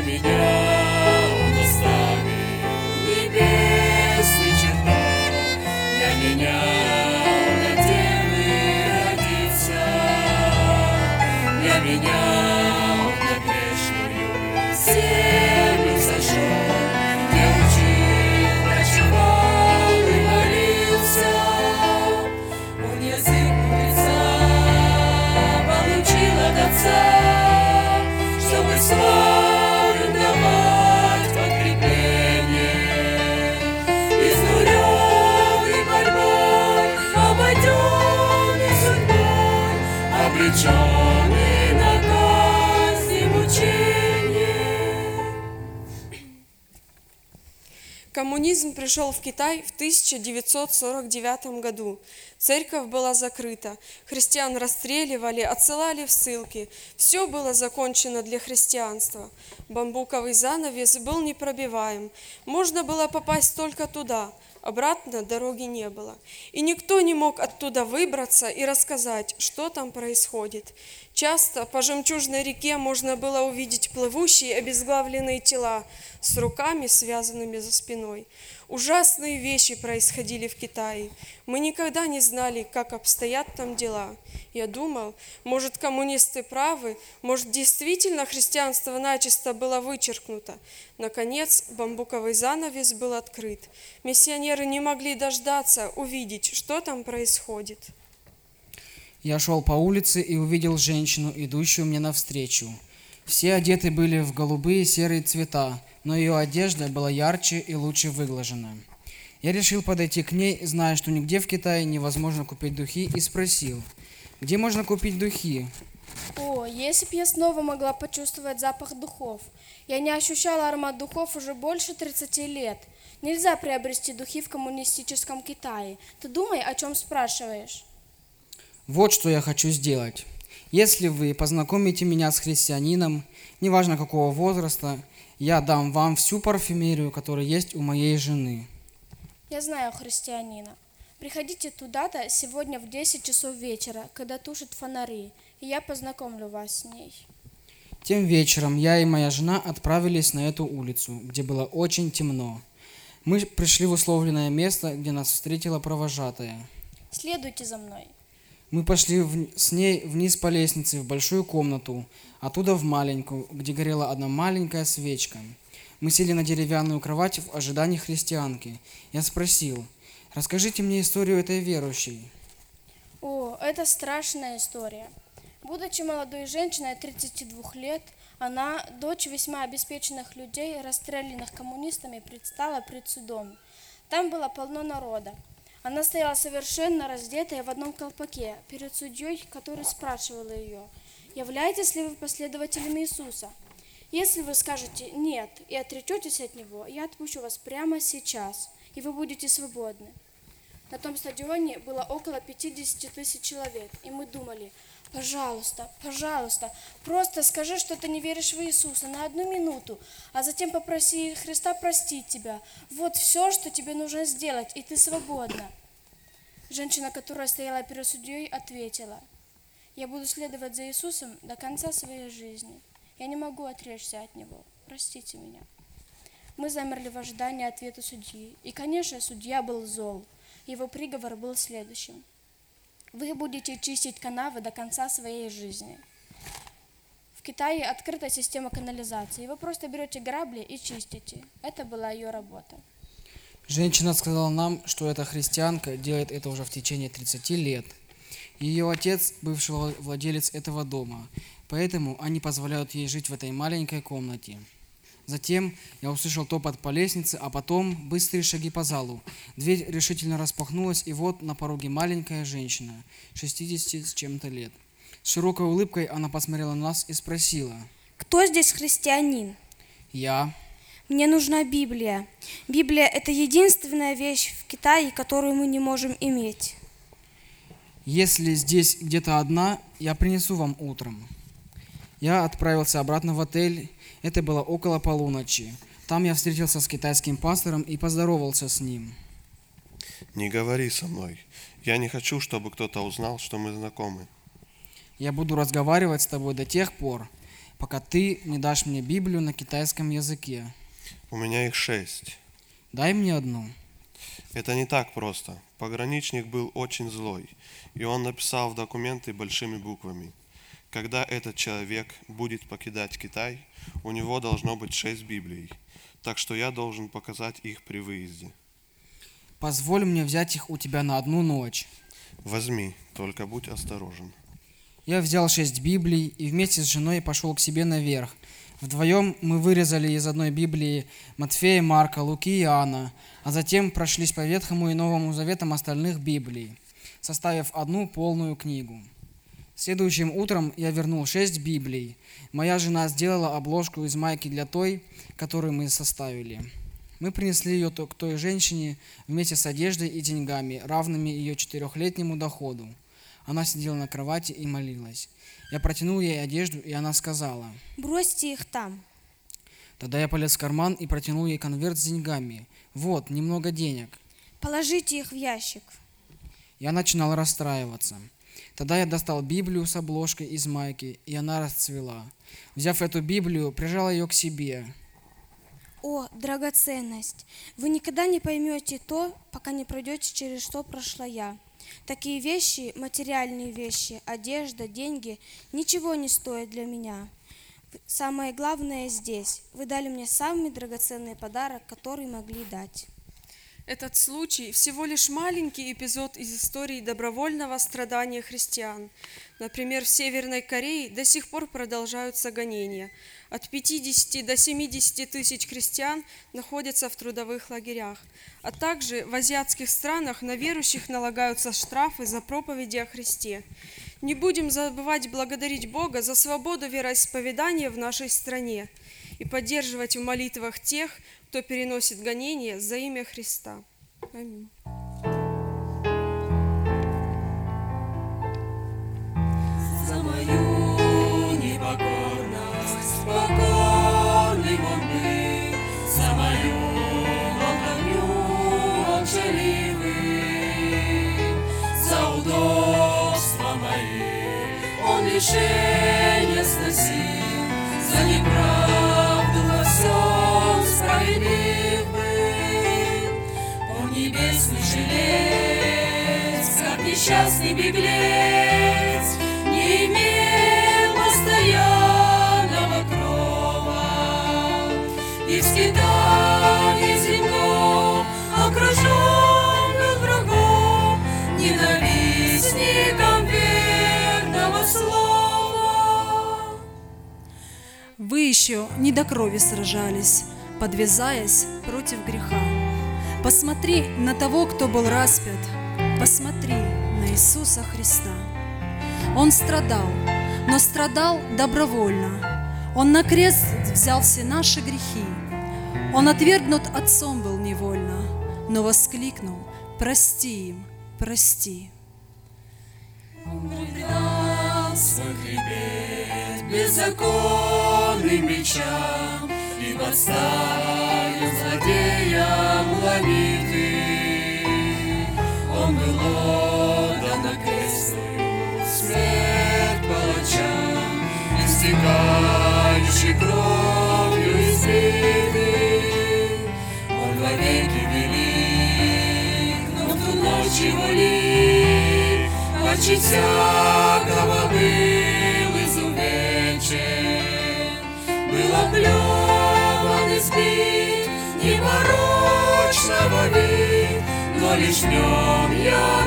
меня Он оставил небесный чертог, для меня Он от девы родился, для меня Он на грешную землю сошел, где учил, врачевал и молился. Он язык мудреца получил от Отца, чтобы славным давать подкрепление. Изнуренный борьбой, обойденный судьбой, обреченный на казнь и мучение. Коммунизм пришел в Китай в 1949 году. Церковь была закрыта, христиан расстреливали, отсылали в ссылки. Все было закончено для христианства. Бамбуковый занавес был непробиваем. Можно было попасть только туда, обратно дороги не было. И никто не мог оттуда выбраться и рассказать, что там происходит. Часто по жемчужной реке можно было увидеть плывущие обезглавленные тела с руками, связанными за спиной. Ужасные вещи происходили в Китае. Мы никогда не знали, как обстоят там дела. Я думал, может, коммунисты правы, может, действительно христианство начисто было вычеркнуто. Наконец, бамбуковый занавес был открыт. Миссионеры не могли дождаться увидеть, что там происходит. Я шел по улице и увидел женщину, идущую мне навстречу. Все одеты были в голубые и серые цвета, но ее одежда была ярче и лучше выглажена. Я решил подойти к ней, зная, что нигде в Китае невозможно купить духи, и спросил, где можно купить духи? О, если б я снова могла почувствовать запах духов. Я не ощущала аромат духов уже больше 30 лет. Нельзя приобрести духи в коммунистическом Китае. Ты думай, о чем спрашиваешь. Вот что я хочу сделать. Если вы познакомите меня с христианином, неважно какого возраста, я дам вам всю парфюмерию, которая есть у моей жены. Я знаю христианина. Приходите туда-то сегодня в 10 часов вечера, когда тушат фонари, и я познакомлю вас с ней. Тем вечером я и моя жена отправились на эту улицу, где было очень темно. Мы пришли в условленное место, где нас встретила провожатая. Следуйте за мной. Мы пошли с ней вниз по лестнице в большую комнату, оттуда в маленькую, где горела одна маленькая свечка. Мы сели на деревянную кровать в ожидании христианки. Я спросил, расскажите мне историю этой верующей. О, это страшная история. Будучи молодой женщиной 32 лет, она, дочь весьма обеспеченных людей, расстрелянных коммунистами, предстала пред судом. Там было полно народа. Она стояла совершенно раздетая в одном колпаке перед судьей, который спрашивал ее, являетесь ли вы последователем Иисуса? Если вы скажете «нет» и отречетесь от Него, я отпущу вас прямо сейчас, и вы будете свободны. На том стадионе было около 50 тысяч человек, и мы думали, пожалуйста, пожалуйста, просто скажи, что ты не веришь в Иисуса на 1 минуту, а затем попроси Христа простить тебя. Вот все, что тебе нужно сделать, и ты свободна. Женщина, которая стояла перед судьей, ответила, я буду следовать за Иисусом до конца своей жизни. Я не могу отречься от Него. Простите меня. Мы замерли в ожидании ответа судьи. И, конечно, судья был зол. Его приговор был следующим. Вы будете чистить канавы до конца своей жизни. В Китае открыта система канализации. Вы просто берете грабли и чистите. Это была ее работа. Женщина сказала нам, что эта христианка делает это уже в течение 30 лет. Ее отец – бывший владелец этого дома, поэтому они позволяют ей жить в этой маленькой комнате. Затем я услышал топот по лестнице, а потом быстрые шаги по залу. Дверь решительно распахнулась, и вот на пороге маленькая женщина, 60 с чем-то лет. С широкой улыбкой она посмотрела на нас и спросила. Кто здесь христианин? Я. Мне нужна Библия. Библия – это единственная вещь в Китае, которую мы не можем иметь. Если здесь где-то одна, я принесу вам утром. Я отправился обратно в отель. Это было около полуночи. Там я встретился с китайским пастором и поздоровался с ним. Не говори со мной. Я не хочу, чтобы кто-то узнал, что мы знакомы. Я буду разговаривать с тобой до тех пор, пока ты не дашь мне Библию на китайском языке. У меня их 6. Дай мне одну. Это не так просто. Пограничник был очень злой, и он написал в документы большими буквами. Когда этот человек будет покидать Китай, у него должно быть 6 Библий, так что я должен показать их при выезде. Позволь мне взять их у тебя на одну ночь. Возьми, только будь осторожен. Я взял 6 Библий и вместе с женой пошел к себе наверх. Вдвоем мы вырезали из одной Библии Матфея, Марка, Луки и Иоанна, а затем прошлись по Ветхому и Новому Заветам остальных Библий, составив одну полную книгу. Следующим утром я вернул 6 Библий. Моя жена сделала обложку из майки для той, которую мы составили. Мы принесли ее к той женщине вместе с одеждой и деньгами, равными ее 4-летнему доходу. Она сидела на кровати и молилась. Я протянул ей одежду, и она сказала: Бросьте их там. Тогда я полез в карман и протянул ей конверт с деньгами. Вот, немного денег. Положите их в ящик. Я начинал расстраиваться. Тогда я достал Библию с обложкой из майки, и она расцвела. Взяв эту Библию, прижал ее к себе. О, драгоценность! Вы никогда не поймете то, пока не пройдете через что прошла я. Такие вещи, материальные вещи, одежда, деньги, ничего не стоят для меня. Самое главное здесь. Вы дали мне самый драгоценный подарок, который могли дать. Этот случай всего лишь маленький эпизод из истории добровольного страдания христиан. Например, в Северной Корее до сих пор продолжаются гонения. От 50 до 70 тысяч христиан находятся в трудовых лагерях. А также в азиатских странах на верующих налагаются штрафы за проповеди о Христе. Не будем забывать благодарить Бога за свободу вероисповедания в нашей стране и поддерживать в молитвах тех, кто переносит гонения за имя Христа. Аминь. За мою непокорность покорным он был, за мою болтовню молчаливый, за удобства мои он лишения сносил, за неправду во всем справедлив был. Он небесный жилец, как несчастный беглец, не имел постоянного крова, и в скитании земном окружен был врагом, ненавистником верного слова. Вы еще не до крови сражались, подвязаясь против греха. Посмотри на того, кто был распят, посмотри на Иисуса Христа. Он страдал, но страдал добровольно. Он на крест взял все наши грехи. Он отвергнут Отцом был невольно, но воскликнул: прости им, прости. Он предал свой хребет беззаконным мечам и подставил злодеям ловитый. Он был отдан на крестную смерть палачам, истекающий кровью избитый. Он вовеки велик, но в ту ночь его лик почти всякого был изувечен, был оплеван и сбит непорочного вид, но лишь в нем я